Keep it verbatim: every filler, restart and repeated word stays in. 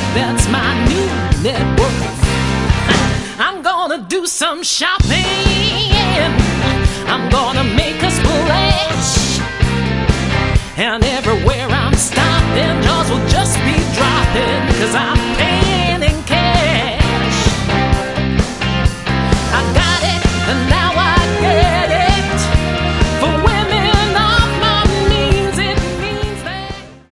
That's my new net worth. I'm gonna do some shopping. I'm gonna make a splash. And everywhere I'm stopping, jaws will just be dropping, 'cause I'm paying in cash. I got it, and